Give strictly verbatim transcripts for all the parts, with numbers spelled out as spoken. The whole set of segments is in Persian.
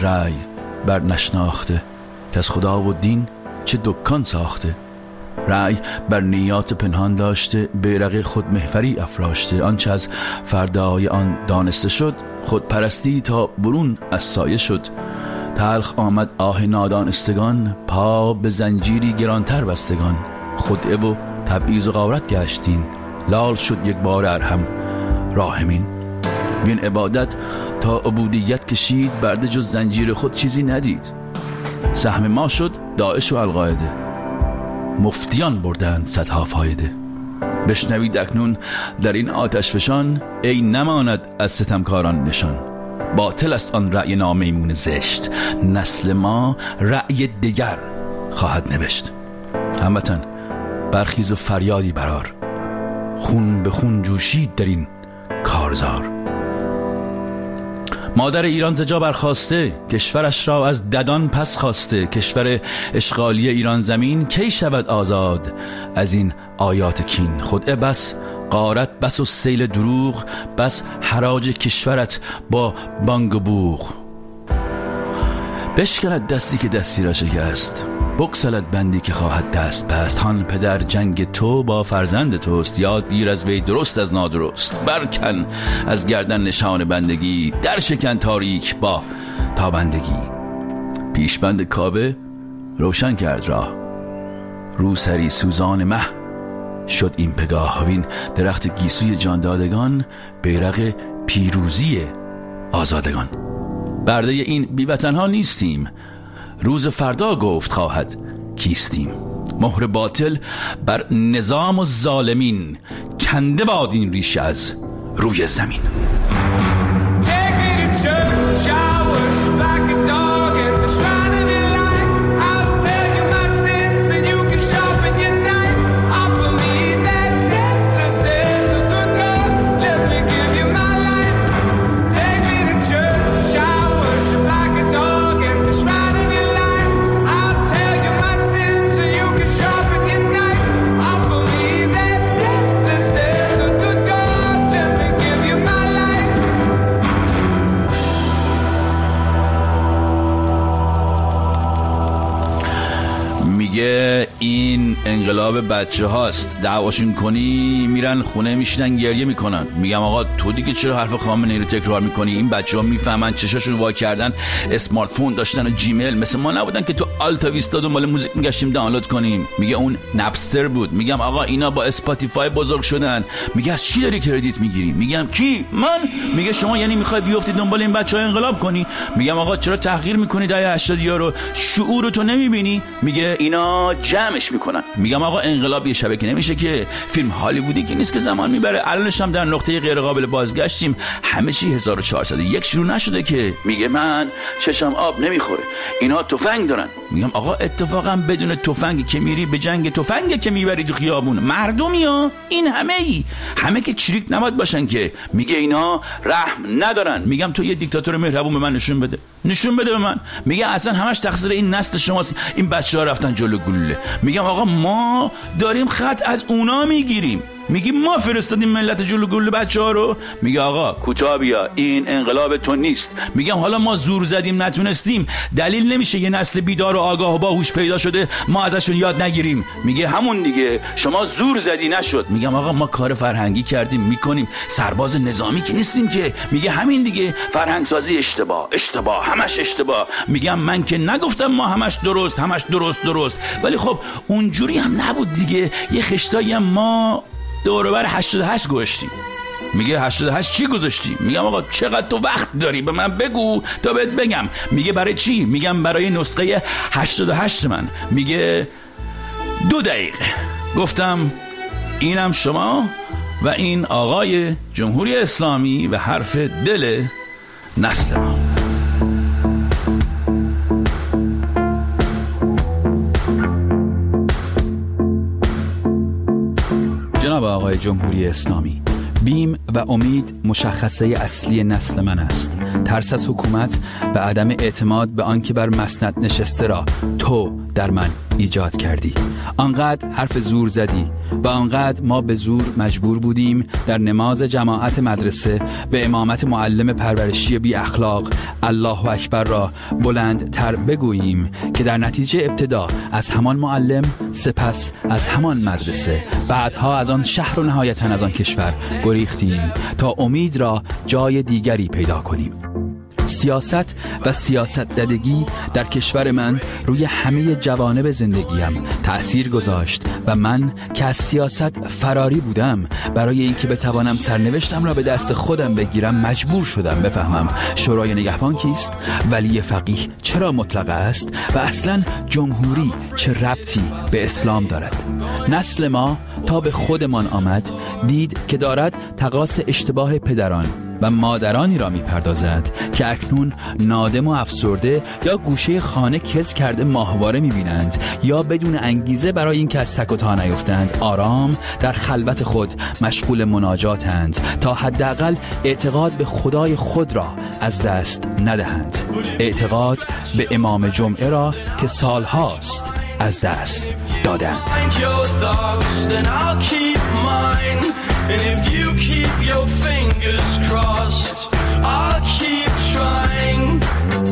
رأی بر نشناخته، که از خدا و دین چه دکان ساخته. رأی بر نیات پنهان داشته، بیرق خود محوری افراشته. آنچه از فردای آن دانسته شد، خود پرستی تا برون از سایه شد. تلخ آمد آه نادانستگان، پا به زنجیری گرانتر بستگان. خدعه و تبعیض و غارت گشتین، لال شد یک بار ارحم راحمین. بین عبادت تا عبودیت کشید، برده جز زنجیر خود چیزی ندید. سهم ما شد داعش و القاعده، مفتیان بردند صدها فایده. بشنوید اکنون در این آتش فشان، ای نماند از ستمکاران نشان. باطل است آن رأی نامیمون زشت، نسل ما رأی دیگر خواهد نوشت. هموطن برخیز و فریادی برار، خون به خون جوشید در این کارزار. مادر ایران ز جا برخاسته، کشورش را از ددان پس خواسته. کشور اشغالی ایران زمین کی شود آزاد از این آیات کین. خدعه بس، غارت بس و سیل دروغ بس، حراج کشورت با بانگ و بوغ. بشکند دستی که دستی را شکست، بگسلد بندی که خواهد دست بست. هان پدر جنگ تو با فرزند توست، یاد گیر از وی درست از نادرست. برکن از گردن نشان بندگی، در شکن تاریک با تابندگی. پیشبند کعبه روشن کرد راه، روسری سوزان مه شد این پگاه. وین درخت گیسوی جاندادگان، بیرق پیروزی آزادگان. برده این بیوطنها نیستیم، روز فردا گفت خواهد کیستیم. مهر باطل بر نظام و ظالمین، کنده باد این ریشه از روی زمین. میگه این انقلاب بچه هاست، دعواشون کنی میرن خونه میشینن گریه میکنن. میگم آقا تو دیگه چرا حرف خامنه‌ای رو تکرار میکنی؟ این بچه ها میفهمن، چشاشون وا کردن، اسمارت فون داشتن و جیمیل، مثل ما نبودن که تو آلتا ویستا دنبال موزیک میگشتیم دانلود کنیم. میگه اون نپستر بود. میگم آقا اینا با اسپاتیفای بزرگ شدن. میگه از چی داری کردیت میگیری؟ میگم کی؟ من. میگه شما یعنی میخوای بیفتی دنبال این بچه‌ها انقلاب کنی؟ میگم آقا چرا تحقیر میکنی دهه هشتاد رو؟ شعور تو نمیبینی؟ میگه اینا جمعش میکنن. میگم آقا انقلاب یه شبکه نمیشه که، فیلم هالیوودی که نیست که زمان میبره. الانش هم در نقطه غیر قابل بازگشتیم، همه چی هزار و چهارصد و یک شروع نشده که. میگه من چشم آب نمیخوره، اینا تفنگ دارن. میگم آقا اتفاقا بدون تفنگ که میری به جنگ، تفنگ که میبری تو خیابون مردمی ها، این همه ای همه که چریک نباید باشن که. میگه اینا رحم ندارن. میگم تو یه دیکتاتور مهربون به من نشون بده، نشون بده به من. میگه اصلا همش تقصیر این نسل شماست، این بچه‌ها رفتن جلو گلوله. میگم آقا ما داریم خط از اونا میگیریم. میگی ما فرستادیم ملت جلو گلوله بچه‌ها رو. میگه آقا کوتاه بیا، این انقلاب تو نیست. میگم حالا ما زور زدیم نتونستیم، دلیل نمیشه یه نسل بیدار و آگاه و باهوش پیدا شده ما ازشون یاد نگیریم. میگه همون دیگه، شما زور زدی نشد. میگم آقا ما کار فرهنگی کردیم میکنیم، سرباز نظامی که نیستیم که. میگه همین دیگه، فرهنگ سازی اشتباه اشتباه همش اشتباه. میگم من که نگفتم ما همش درست همش درست درست، ولی خب اونجوری هم نبود دیگه. یه خشتایی هم ما دور بر هشتاد و هشت گذاشتیم. میگه هشتاد و هشت چی گذاشتی؟ میگم آقا چقدر تو وقت داری به من بگو تا بهت بگم. میگه برای چی؟ میگم برای نسخه هشتاد و هشت من. میگه دو دقیقه. گفتم اینم شما و این آقای جمهوری اسلامی و حرف دل نسل ما. جناب آقای جمهوری اسلامی، بیم و امید مشخصه اصلی نسل من است. ترس از حکومت و عدم اعتماد به آنکه بر مسند نشسته را تو در من ایجاد کردی. آنقدر حرف زور زدی و آنقدر ما به زور مجبور بودیم در نماز جماعت مدرسه به امامت معلم پرورشی بی اخلاق الله اکبر را بلند تر بگوییم که در نتیجه ابتدا از همان معلم، سپس از همان مدرسه، بعدها از آن شهر و نهایتاً از آن کشور گریختیم تا امید را جای دیگری پیدا کنیم. سیاست و سیاست زدگی در کشور من روی همه جوانب زندگیم تأثیر گذاشت و من که از سیاست فراری بودم برای اینکه بتوانم سرنوشتم را به دست خودم بگیرم مجبور شدم بفهمم شورای نگهبان کیست، ولی فقیه چرا مطلق است و اصلا جمهوری چه ربطی به اسلام دارد. نسل ما تا به خودمان آمد دید که دارد تقاص اشتباه پدران و مادرانی را میپردازد که اکنون نادم و افسرده یا گوشه خانه کز کرده ماهواره میبینند یا بدون انگیزه برای اینکه از تک و تا نیفتند آرام در خلوت خود مشغول مناجاتند تا حداقل اعتقاد به خدای خود را از دست ندهند. اعتقاد به امام جمعه را که سالهاست از دست دادند. And if you keep your fingers crossed, I'll keep trying.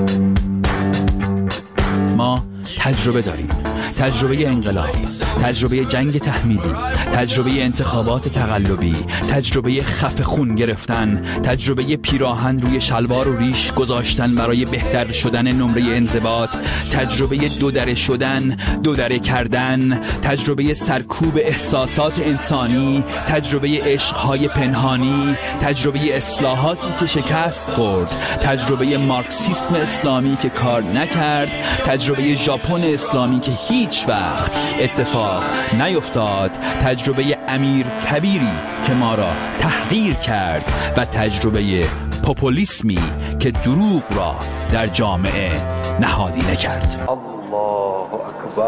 ما تجربه داریم. تجربه انقلاب، تجربه جنگ تحمیلی، تجربه انتخابات تقلبی، تجربه خف خون گرفتن، تجربه پیراهن روی شلوار و ریش گذاشتن برای بهتر شدن نمره انضباط، تجربه دودره شدن، دودره کردن، تجربه سرکوب احساسات انسانی، تجربه عشقهای پنهانی، تجربه اصلاحاتی که شکست خورد، تجربه مارکسیسم اسلامی که کار نکرد، تجربه ژاپن اسلامی که هیچ وقت اتفاق نیفتاد، تجربه امیر کبیری که ما را تحقیر کرد و تجربه پوپولیسمی که دروغ را در جامعه نهادینه کرد. الله اکبر.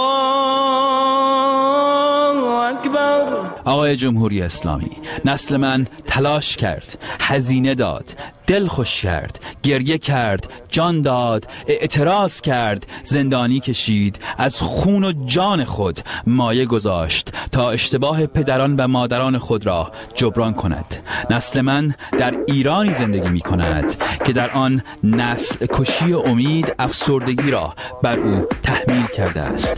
الله اکبر. آقای جمهوری اسلامی، نسل من تلاش کرد، هزینه داد، دل خوش کرد، گریه کرد، جان داد، اعتراض کرد، زندانی کشید، از خون و جان خود مایه گذاشت تا اشتباه پدران و مادران خود را جبران کند. نسل من در ایرانی زندگی می کند که در آن نسل کشی امید افسردگی را بر او تحمیل کرده است.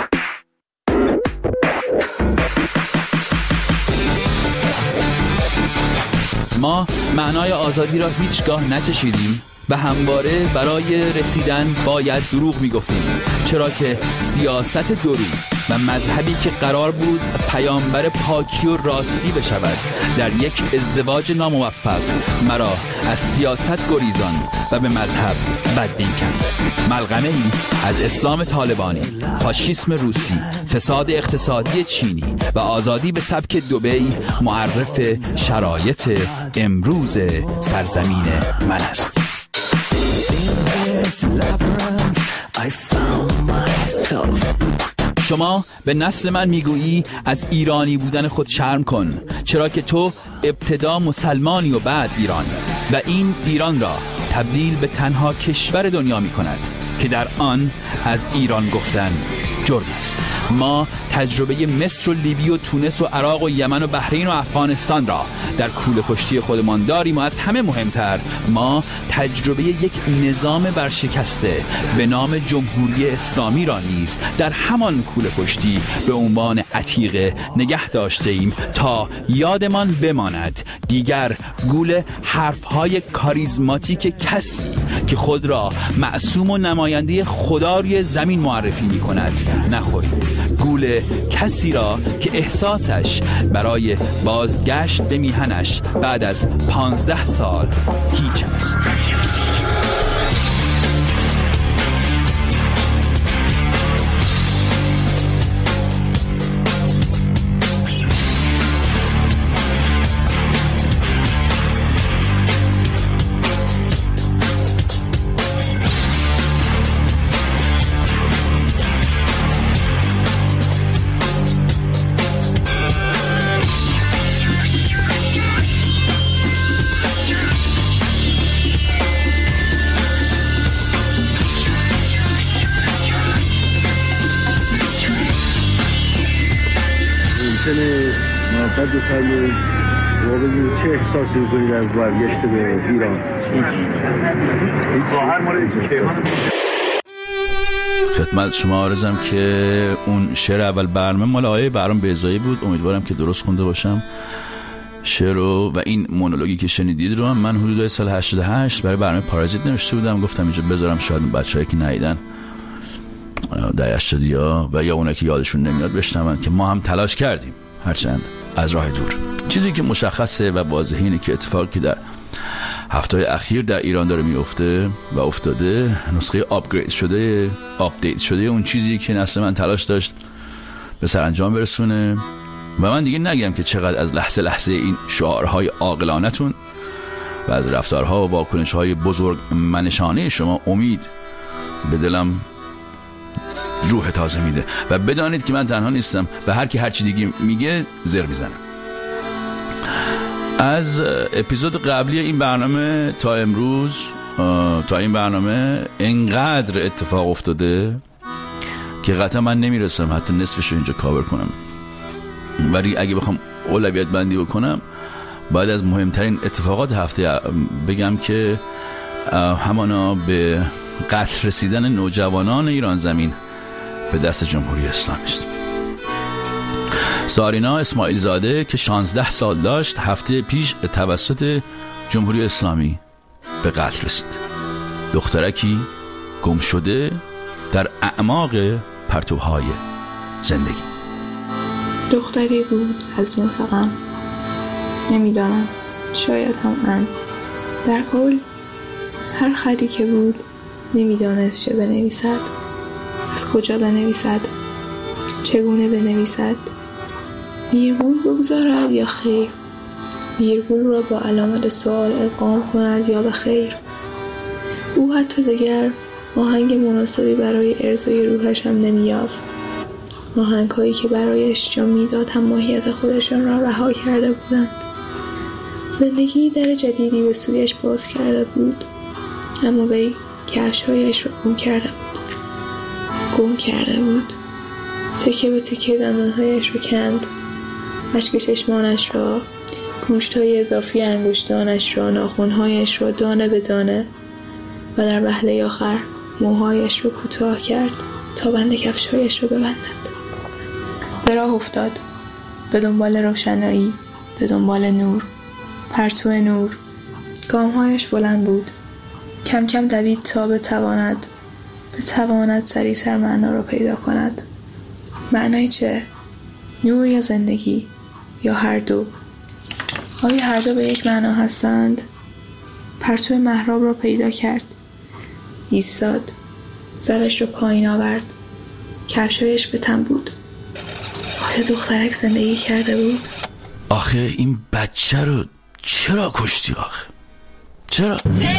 ما معنای آزادی را هیچگاه نچشیدیم و همواره برای رسیدن باید دروغ میگفتیم، چرا که سیاست دروغ و مذهبی که قرار بود پیامبر پاکی و راستی بشود در یک ازدواج ناموفق مرا از سیاست گریزان و به مذهب بدبین کرد. ملغمه ای از اسلام طالبانی، فاشیسم روسی، فساد اقتصادی چینی و آزادی به سبک دبی معرف شرایط امروز سرزمین من است. شما به نسل من میگویی از ایرانی بودن خود شرم کن، چرا که تو ابتدا مسلمانی و بعد ایرانی و این ایران را تبدیل به تنها کشور دنیا می کند که در آن از ایران گفتن جرم است. ما تجربه مصر و لیبی و تونس و عراق و یمن و بحرین و افغانستان را در کوله پشتی خودمان داریم و از همه مهمتر ما تجربه یک نظام برشکسته به نام جمهوری اسلامی را نیز در همان کوله پشتی به عنوان عتیقه نگه داشته ایم تا یادمان بماند دیگر گول حرفهای کاریزماتیک کسی که خود را معصوم و نماینده خدا روی زمین معرفی می کند نخوریم. گول کسی را که احساسش برای بازگشت به میهنش بعد از پانزده سال هیچ است. محسن محبت بفرمایید و بگید چه احساسی می‌کنید از برگشت به ایران؟ ظاهر مورد کیهان خدمت شما عرضم که اون شعر اول برنامه مال آقای بهرام بیضایی بود. امیدوارم که درست خونده باشم شعر رو. و این مونولوگی که شنیدید رو هم من حدود سال هشتاد و هشت برای برنامه پارازیت نوشته بودم. گفتم اینجا بذارم شاید بچه‌ای که ندیدن در هشتادیا و یا اونایی که یادشون نمیاد بشنون که ما هم تلاش کردیم هرچند از راه دور. چیزی که مشخصه و واضحه اینه که اتفاقی که در هفته‌های اخیر در ایران داره میفته و افتاده نسخه آپگرید شده آپدیت شده اون چیزی که نسل من تلاش داشت به سرانجام برسونه. و من دیگه نگم که چقدر از لحظه لحظه این شعارهای عاقلانتون و از رفتارها و واکنش‌های بزرگ منشانه شما امید به دلم روح تازه میده. و بدانید که من تنها نیستم و هر کی هر چی دیگه میگه زر میزنم. از اپیزود قبلی این برنامه تا امروز تا این برنامه اینقدر اتفاق افتاده که قطعا من نمیرسم حتی نصفش رو اینجا کاور کنم. ولی اگه بخوام اولویت بندی بکنم باید از مهمترین اتفاقات هفته بگم که همانا به قتل رسیدن نوجوانان ایران زمین به دست جمهوری اسلامی است. سارینا اسماعیل زاده که شانزده سال داشت هفته پیش توسط جمهوری اسلامی به قتل رسید. دخترکی گم شده در اعماق پرتوهای زندگی. دختری بود از جنس غم، نمیدانم، شاید هم من. در کل هر خری که بود نمیدانست چه بنویسد، از کجا بنویسد، چگونه بنویسد، ویرگول بگذارد یا خیر، ویرگول را با علامت سوال ادغام کند یا به خیر. او حتی دیگر آهنگ مناسبی برای ارضای روحش هم نمی‌یافت. آهنگ هایی که برایش جا میداد هم ماهیت خودشان را رها کرده بودند. زندگی در جدیدی به سویش باز کرده بود، اما وی کفش‌هایش را گم کرده بود گم کرده بود تکه به تکه دندانهایش را کند، اشک چشمانش را، گوشت‌های اضافی انگشتانش را، ناخن‌هایش را دانه به دانه و در وهله آخر موهایش را کوتاه کرد تا بند کفش‌هایش را ببندد. به راه افتاد، به دنبال روشنایی، به دنبال نور، پرتو نور. گام‌هایش بلند بود، کم کم دوید تا بتواند بتواند سریع‌تر معنا را پیدا کند. معنای چه؟ نور یا زندگی یا هر دو؟ آیا هر دو به یک معنا هستند؟ پرتو محراب را پیدا کرد، ایستاد، سرش را پایین آورد، کفشایش به تن بود. آیا دخترک زندگی کرده بود؟ آخه این بچه رو چرا کشتی آخه؟ چرا؟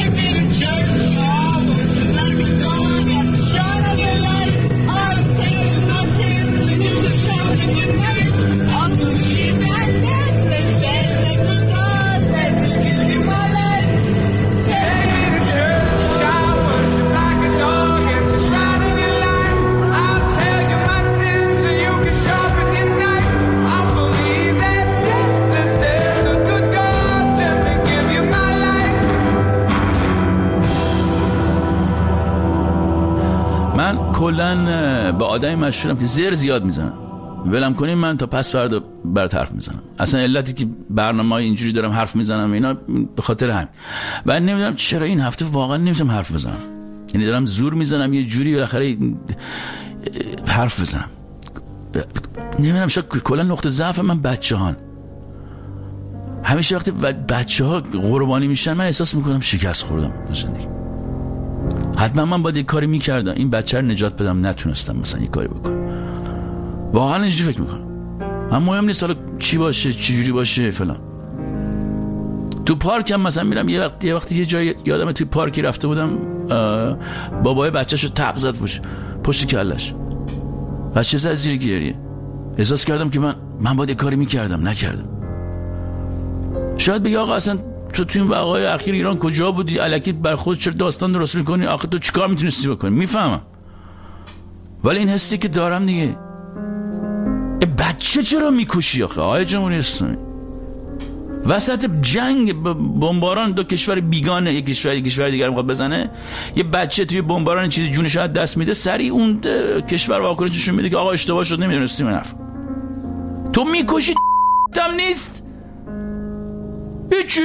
من کلن با آدمی مشهورم که زر زیاد میزنم. ولم کنیم من تا پس فردا برات حرف میزنم. اصلا علتی که برنامه‌های اینجوری دارم حرف میزنم اینا به خاطر همین. و نمیدونم چرا این هفته واقعا نمیتونم حرف بزنم. یعنی دارم زور میزنم یه جوری بالاخره حرف بزنم. نمیدونم شاید کلا نقطه ضعف من بچه‌هان. همیشه وقتی بچه‌ها قربانی میشن من احساس میکنم شکست خوردم تو زندگی. حتما من باید یک کاری میکردم این بچه رو نجات بدم، نتونستم مثلا یک کاری بکنم. واقعا اینجوری فکر میکنم. من مهم نیست حالا چی باشه چی جوری باشه فلان. تو پارک هم مثلا میرم یه وقت یه وقتی یه جای یادم توی پارکی رفته بودم بابای بچه‌شو تق زد پشت پشت کلش. بچه زد زیر گریه. احساس کردم که من من باید یک کاری میکردم نکردم. شاید بگی آقا اصلا تو تو این وقایع اخیر ایران کجا بودی؟ الکی بر خود چرا داستان درست میکنی؟ آخه تو چیکار میتونستی بکنی؟ میفهمم. ولی این حسی که دارم دیگه بچه چرا میکشی آخه آقای جمهوری اسلامی؟ وسط جنگ بمباران دو کشور بیگانه، یک کشور یک کشور دیگر میخواد بزنه، یه بچه توی بمباران چیزی جونش از دست میده، سریع اون کشور واکنششون میده که آقا اشتباه شد، نمیدونستیم نفر. تو میکشی هم نیست هیچی.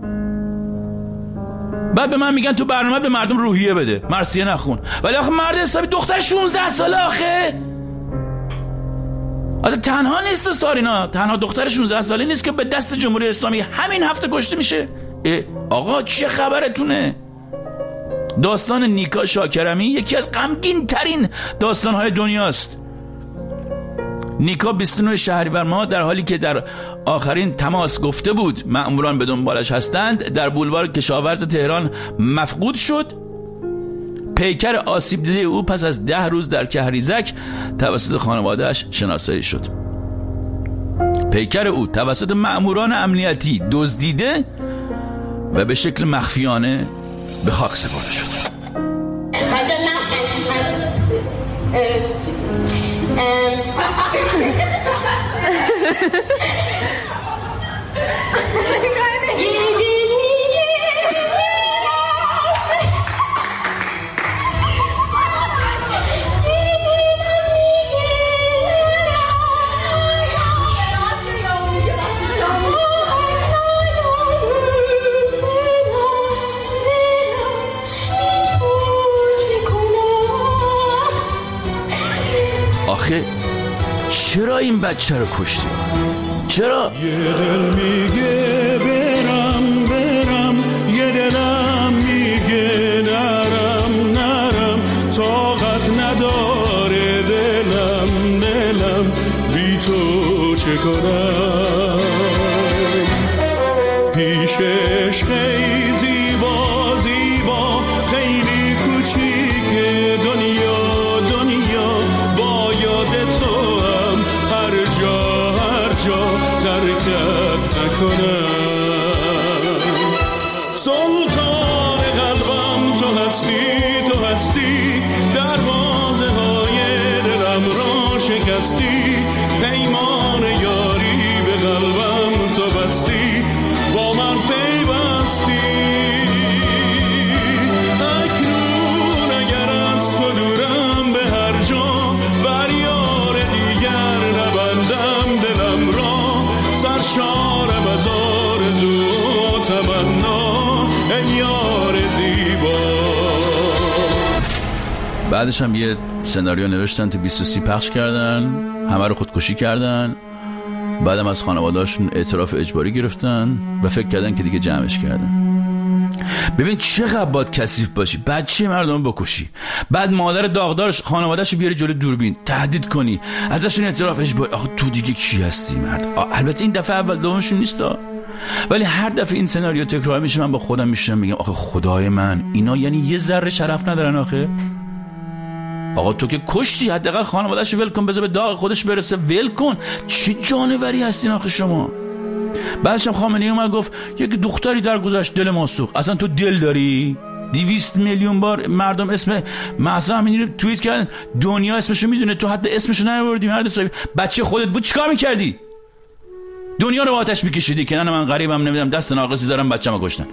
بعد به من میگن تو برنامه به مردم روحیه بده، مرثیه نخون. ولی آخه مرد حسابی دختر شانزده ساله آخه. آخه تنها نیست سارینا، تنها دختر شانزده ساله نیست که به دست جمهوری اسلامی همین هفته کشته میشه. آقا چه خبرتونه؟ داستان نیکا شاکرمی یکی از غمگین ترین داستانهای دنیاست. نیکا بیست و نه شهریور ماه در حالی که در آخرین تماس گفته بود مأموران به دنبالش هستند، در بولوار کشاورز تهران مفقود شد. پیکر آسیب دیده او پس از ده روز در کهریزک توسط خانواده‌اش شناسایی شد. پیکر او توسط مأموران امنیتی دزدیده و به شکل مخفیانه به خاک سپرده شد. آخه چرا این بچه رو کشتی؟ چرا؟ یه دل میگه برم برم، یه دلم میگه نرم نرم، طاقت نداره دلم دلم، بی تو چه کنم؟ پیشش خیلی زیبا زیبا، خیلی کوچیکه دنیا دنیا، با یاد تو هم هر جا هر جا ترکت نکنم. سلطان قلبم تو هستی تو هستی، دروازه های دلم را شکستی، پیمان یاری به قلبم تو بستی، با من پیوستی. اکنون اگر از تو دورم به هر جا، بر یار دیگر نبندم دلم را، سرشارم از آرزو و تمنا، ای یار زیبا. بعدش هم یه سناریو نوشتن تو بیست و سی پخش کردن، همه رو خودکشی کردن. بعدم از خانواده‌هاشون اعتراف اجباری گرفتن و فکر کردن که دیگه جمعش کردن. ببین چقدر باید کثیف باشی، بچه مردم بکشی، بعد مادر داغدارش خانواده‌شو بیاری جلوی دوربین تهدید کنی، ازشون اعتراف اجباری. آخه تو دیگه کی هستی مرد؟ البته این دفعه اول دومشون نیستا، ولی هر دفعه این سناریو تکرار میشه من با خودم میشم میگم آخه خدای من، اینا یعنی یه ذره شرف ندارن آخه. آقا تو که کشتی، حداقل خانواده‌اش ول کن، بذار به داغ خودش برسه، ول کن. چه جانوری هستین آخه شما؟ بعدش هم خامنه‌ای اومد گفت یک دختری در گذشت دل ما سوخت. اصلا تو دل داری؟ دویست میلیون بار مردم اسم مهسا امینی رو توییت کردن، دنیا اسمشو میدونه، تو حتی اسمشو نیاوردی. مرد حسابی بچه خودت بود چیکار میکردی؟ دنیا رو با آتش میکشیدی که نه من غریبم نمیدم دست ناقصی دارم بچه‌مو کشتن.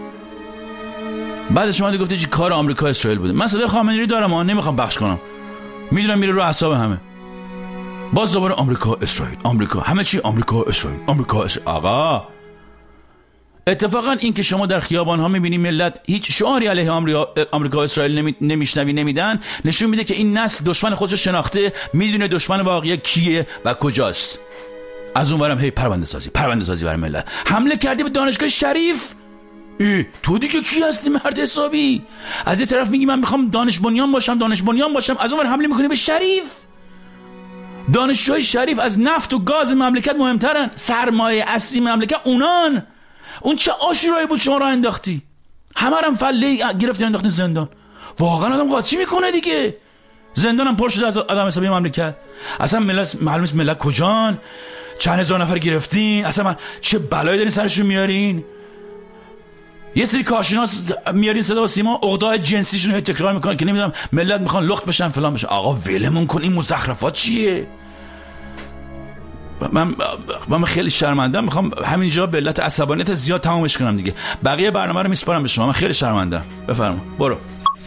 بعدش اومد گفت چی کار آمریکا اسرائیل بوده. من صدای خامنه‌ای رو دارم، من نمیخوام پخش کنم، میدونم میره رو اعصاب همه. باز دوباره آمریکا اسرائیل، آمریکا، همه چی آمریکا اسرائیل، آمریکا اسرائیل. آقا اتفاقا این که شما در خیابان ها میبینی ملت هیچ شعاری علیه آمریکا آمریکا اسرائیل نمی... نمیشنوی نمیدن، نشون میده که این نسل دشمن خودش شناخته، میدونه دشمن واقعی کیه و کجاست. از اونورم هی پرونده سازی پرونده سازی برای ملت. حمله کردی به دانشگاه شریف. ای تو دیگه کی هستی مرد حسابی؟ از یه طرف میگی من میخوام دانش بنیان باشم دانش بنیان باشم، از اونور حمله میکنی به شریف. دانشجوهای شریف از نفت و گاز مملکت مهمترن، سرمایه اصلی مملکت اونان. اون چه آشورایی بود شما را انداختی، همه رم فله گرفتی انداختی زندان. واقعا آدم قاطی میکنه دیگه. زندانم پر شده از آدم حسابی مملکت. اصلا ملت معلوم نیست ملت کجان، چند هزار نفر گرفتین، اصلا من چه بلایی دارین سرشون میارین. یه سری کارشناس میارین صدا و سیما عقده‌های جنسیشون رو تکرار میکنن که نمیدونم ملت میخوان لخت بشن فلان بشه. آقا ولمون کن، این مزخرفات چیه؟ من من خیلی شرمندم، میخوام همینجا به علت عصبانیت زیاد تمامش کنم دیگه. بقیه برنامه رو میسپارم به شما. من خیلی شرمندم. بفرما برو.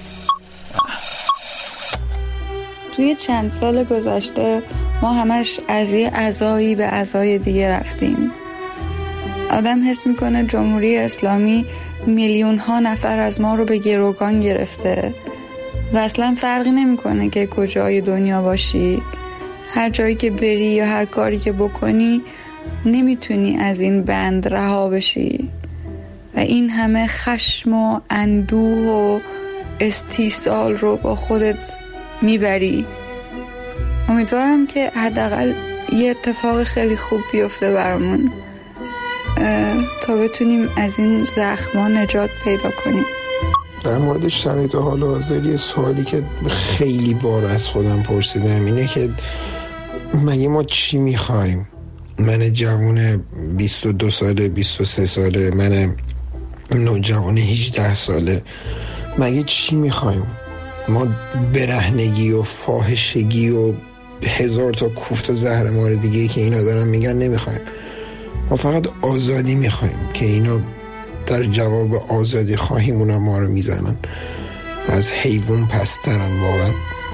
توی چند سال گذشته ما همش از یه عزایی به عزای دیگه رفتیم. آدم حس میکنه جمهوری اسلامی میلیون ها نفر از ما رو به گروگان گرفته و اصلا فرقی نمیکنه که کجای دنیا باشی. هر جایی که بری یا هر کاری که بکنی نمیتونی از این بند رها بشی و این همه خشم و اندوه و استیصال رو با خودت میبری. امیدوارم که حداقل یه اتفاق خیلی خوب بیفته برامون تا بتونیم از این زخما نجات پیدا کنیم. در مورد شرایط حال حاضر سوالی که خیلی بار از خودم پرسیدم اینه که مگه ما چی میخوایم؟ من جوان بیست و دو ساله، بیست و سه ساله، من نوجوان هجده ساله، مگه چی میخوایم؟ ما برهنگی و فاحشگی و هزار تا کوفت و زهرمار دیگه که اینا دارن میگن نمیخوایم. ما فقط آزادی میخوایم که اینا در جواب آزادی خواهیمون ما رو میزنن. از حیوان پسترن واقعا.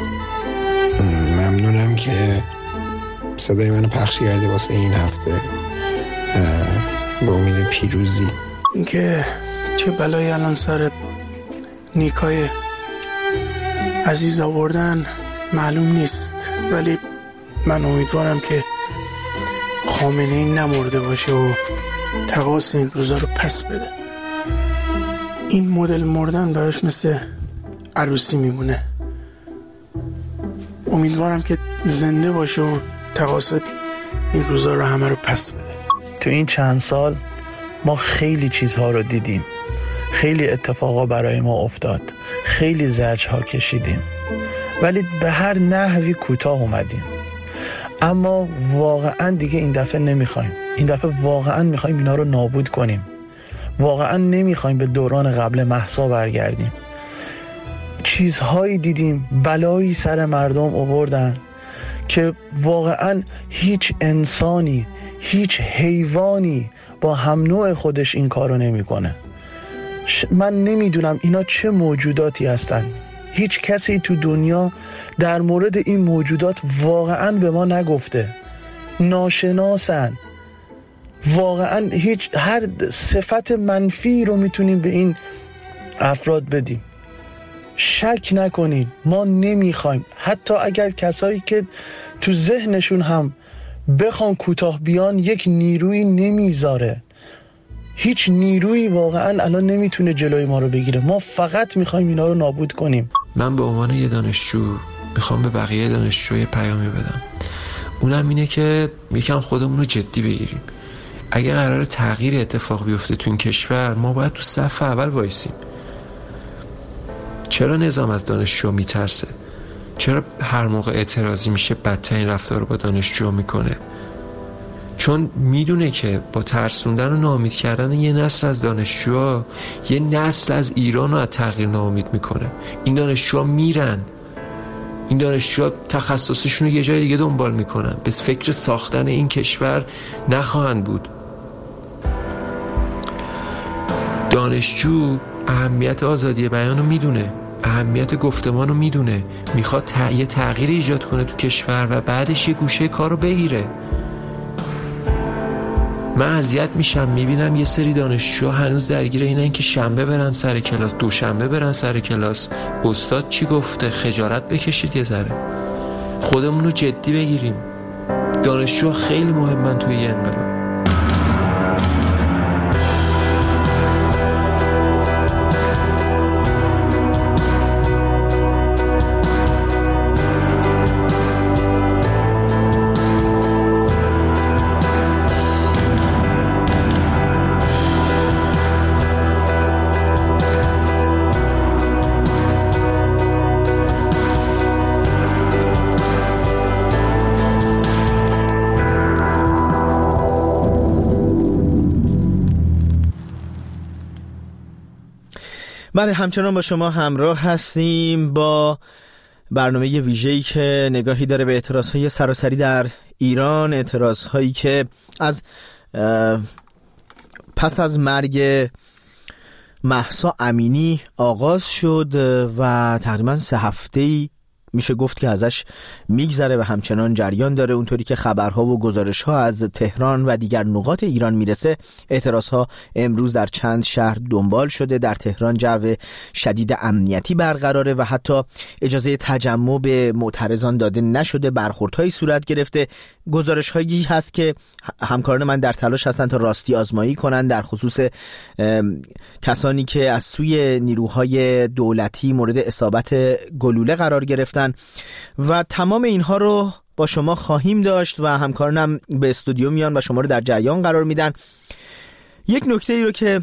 ممنونم که صدای منو پخش کردی واسه این هفته. با امید پیروزی. اینکه چه بلایی الان سر نیکای عزیز آوردن معلوم نیست، ولی من امیدوارم که خامنه‌ای نمرده باشه و تقاص این روزا رو پس بده. این مدل مردن براش مثل عروسی میمونه. امیدوارم که زنده باشه و تقاص این روزا رو همه رو پس بده. تو این چند سال ما خیلی چیزها رو دیدیم، خیلی اتفاقا برای ما افتاد، خیلی زجرها کشیدیم، ولی به هر نحوی کوتاه اومدیم. اما واقعا دیگه این دفعه نمیخوایم. این دفعه واقعا میخوایم اینا رو نابود کنیم. واقعا نمیخوایم به دوران قبل مهسا برگردیم. چیزهایی دیدیم، بلایی سر مردم آوردن که واقعا هیچ انسانی، هیچ حیوانی با هم نوع خودش این کارو نمیکنه. من نمیدونم اینا چه موجوداتی هستن. هیچ کسی تو دنیا در مورد این موجودات واقعا به ما نگفته. ناشناسن. واقعا هیچ هر صفت منفی رو میتونیم به این افراد بدیم. شک نکنید، ما نمیخوایم. حتی اگر کسایی که تو ذهنشون هم بخوان کوتاه بیان، یک نیروی نمیذاره. هیچ نیرویی واقعا الان نمیتونه جلوی ما رو بگیره. ما فقط میخوایم اینا رو نابود کنیم. من به عنوان یه دانشجو میخوام به بقیه دانشجوی پیامی بدم. اونم اینه که یکم خودمون رو جدی بگیریم. اگه قرار تغییر اتفاق بیفته تو این کشور، ما باید تو صف اول وایسیم. چرا نظام از دانشجو میترسه؟ چرا هر موقع اعتراضی میشه بدترین رفتار رو با دانشجو میکنه؟ چون میدونه که با ترسوندن و ناامید کردن یه نسل از دانشجوها، یه نسل از ایران رو از تغییر ناامید میکنه. این دانشجوها میرن، این دانشجوها تخصصشون رو یه جای دیگه دنبال میکنن، به فکر ساختن این کشور نخواهند بود. دانشجو اهمیت آزادی بیان رو میدونه، اهمیت گفتمان رو میدونه، میخواد ت... یه تغییر ایجاد کنه تو کشور و بعدش یه گوشه کار رو بگیره. من اذیت میشم میبینم یه سری دانشجو هنوز درگیر اینن که شنبه برن سر کلاس، دوشنبه برن سر کلاس. استاد چی گفته؟ خجالت بکشید یه ذره، خودمون رو جدی بگیریم. دانشجو خیلی مهمن توی یه انقلاب. بله، همچنان با شما همراه هستیم با برنامه ویژه‌ای که نگاهی داره به اعتراضهای سراسری در ایران، اعتراض هایی که از پس از مرگ مهسا امینی آغاز شد و تقریبا سه هفته‌ای میشه گفت که ازش میگذره و همچنان جریان داره. اونطوری که خبرها و گزارشها از تهران و دیگر نقاط ایران میرسه، اعتراضها امروز در چند شهر دنبال شده. در تهران جو شدید امنیتی برقراره و حتی اجازه تجمع به معترضان داده نشده، برخوردهایی صورت گرفته. گزارشهایی هست که همکاران من در تلاش هستن تا راستی آزمایی کنن در خصوص کسانی که از سوی نیروهای دولتی مورد اصابت گلوله قرار گرفتن و تمام اینها رو با شما خواهیم داشت و همکارانم به استودیو میان و شما رو در جریان قرار میدن. یک نکته ای رو که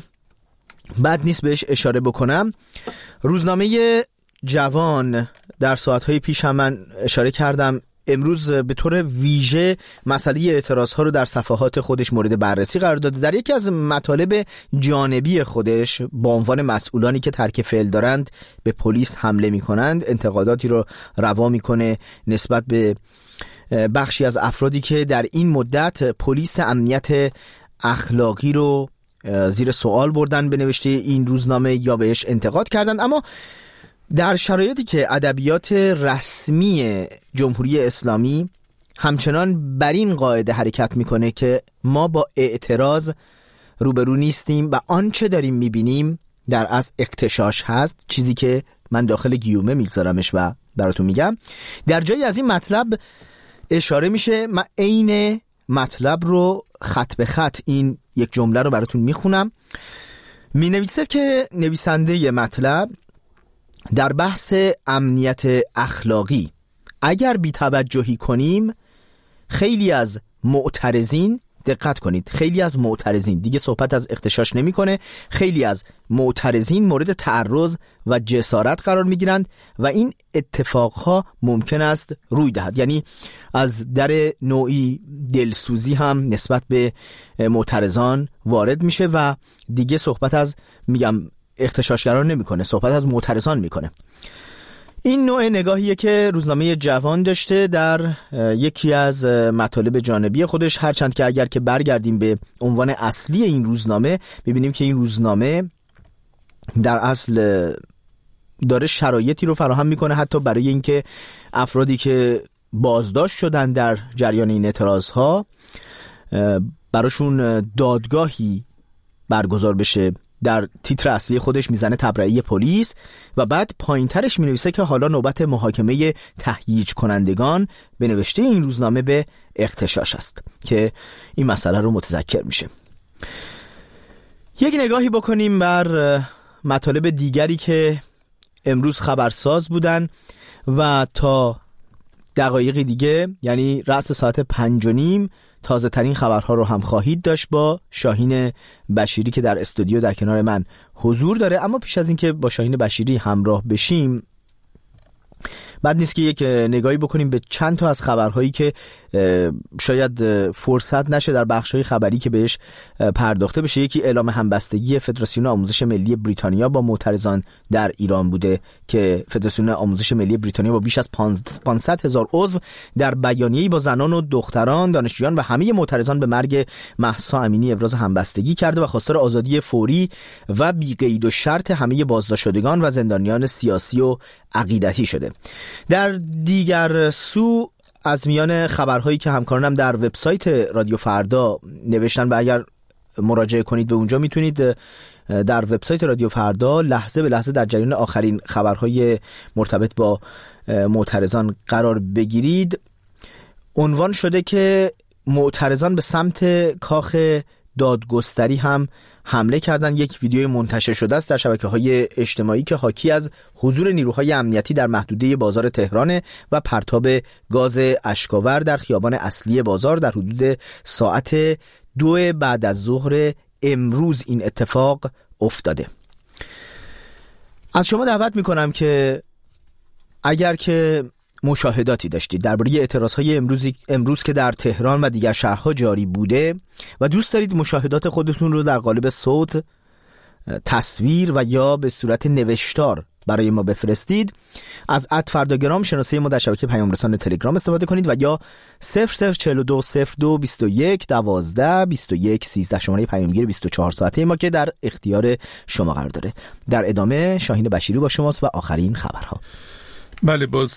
بد نیست بهش اشاره بکنم، روزنامه جوان در ساعتهای پیش هم من اشاره کردم، امروز به طور ویژه مسئله اعتراض‌ها رو در صفحات خودش مورد بررسی قرار داده. در یکی از مطالب جانبی خودش با عنوان مسئولانی که ترک فعل دارند به پلیس حمله می‌کنند انتقاداتی رو روا می‌کنه نسبت به بخشی از افرادی که در این مدت پلیس امنیت اخلاقی رو زیر سوال بردن به نوشته این روزنامه یا بهش انتقاد کردند. اما در شرایطی که ادبیات رسمی جمهوری اسلامی همچنان بر این قاعده حرکت میکنه که ما با اعتراض روبرو نیستیم و آنچه داریم میبینیم در اصل اغتشاش هست، چیزی که من داخل گیومه میگذارمش و براتون میگم، در جایی از این مطلب اشاره میشه. من عین مطلب رو خط به خط این یک جمله رو براتون میخونم. مینویسه که نویسنده مطلب در بحث امنیت اخلاقی اگر بی‌توجهی کنیم، خیلی از معترضین، دقت کنید، خیلی از معترضین، دیگه صحبت از اغتشاش نمی کنه، خیلی از معترضین مورد تعرض و جسارت قرار می گیرند و این اتفاقها ممکن است روی دهد. یعنی از در نوعی دلسوزی هم نسبت به معترضان وارد میشه و دیگه صحبت از میگم اغتشاشگران نمیکنه، صحبت از معترضان میکنه. این نوع نگاهیه که روزنامه جوان داشته در یکی از مطالب جانبی خودش، هرچند که اگر که برگردیم به عنوان اصلی این روزنامه ببینیم که این روزنامه در اصل داره شرایطی رو فراهم میکنه حتی برای اینکه افرادی که بازداشت شدن در جریان این اعتراضها براشون دادگاهی برگزار بشه. در تیتر اصلی خودش میزنه تبرئه پلیس و بعد پایینترش مینویسه که حالا نوبت محاکمه تهییج کنندگان به نوشته این روزنامه به اغتشاش است که این مسئله رو متذکر میشه. یک نگاهی بکنیم بر مطالب دیگری که امروز خبرساز بودن و تا دقایقی دیگه یعنی رأس ساعت پنج و نیم تازه ترین خبرها رو هم خواهید داشت با شاهین بشیری که در استودیو در کنار من حضور داره. اما پیش از اینکه با شاهین بشیری همراه بشیم، بد نیست که یک نگاهی بکنیم به چند تا از خبرهایی که شاید فرصت نشه در بخش‌های خبری که بهش پرداخته بشه. یکی اعلام همبستگی فدراسیون آموزش ملی بریتانیا با معترضان در ایران بوده که فدراسیون آموزش ملی بریتانیا با بیش از پانصد هزار عضو در بیانیه‌ای با زنان و دختران، دانشجویان و همه معترضان به مرگ مهسا امینی ابراز همبستگی کرده و خواستار آزادی فوری و بی قید و شرط همه بازداشت شدگان و زندانیان سیاسی و عقیدتی شده. در دیگر سو از میان خبرهایی که همکارانم در وبسایت رادیو فردا نوشتن و اگر مراجعه کنید به اونجا میتونید در وبسایت رادیو فردا لحظه به لحظه در جریان آخرین خبرهای مرتبط با معترضان قرار بگیرید، عنوان شده که معترضان به سمت کاخ دادگستری هم حمله کردن. یک ویدیو منتشر شده است در شبکه‌های اجتماعی که حاکی از حضور نیروهای امنیتی در محدوده بازار تهران و پرتاب گاز اشکاور در خیابان اصلی بازار در حدود ساعت دو بعد از ظهر امروز این اتفاق افتاده. از شما دعوت میکنم که اگر که مشاهداتی داشتید درباره اعتراضهای امروزی امروز که در تهران و دیگر شهرها جاری بوده و دوست دارید مشاهدات خودتون رو در قالب صوت تصویر و یا به صورت نوشتار برای ما بفرستید. از ات فرداگرام شناسه ما در شبکه پیام رسان تلگرام استفاده کنید و یا صفر صفر چهل و دو صفر دو بیست و یک دوازده بیست و یک سیزده شماره پیامگیر بیست و چهار ساعته ما که در اختیار شما قرار داره. در ادامه شاهین بشیری با شماست و آخرین خبرها. بله، باز